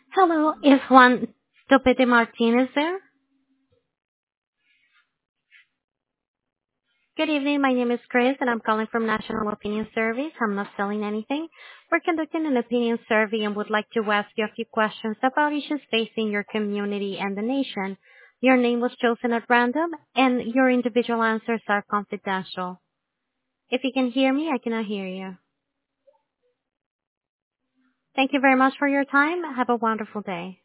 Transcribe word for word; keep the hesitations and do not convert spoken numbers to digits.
Hello, is Juan Topete Martinez there? Good evening. My name is Chris, and I'm calling from National Opinion Service. I'm not selling anything. We're conducting an opinion survey and would like to ask you a few questions about issues facing your community and the nation. Your name was chosen at random, and your individual answers are confidential. If you can hear me, I cannot hear you. Thank you very much for your time. Have a wonderful day.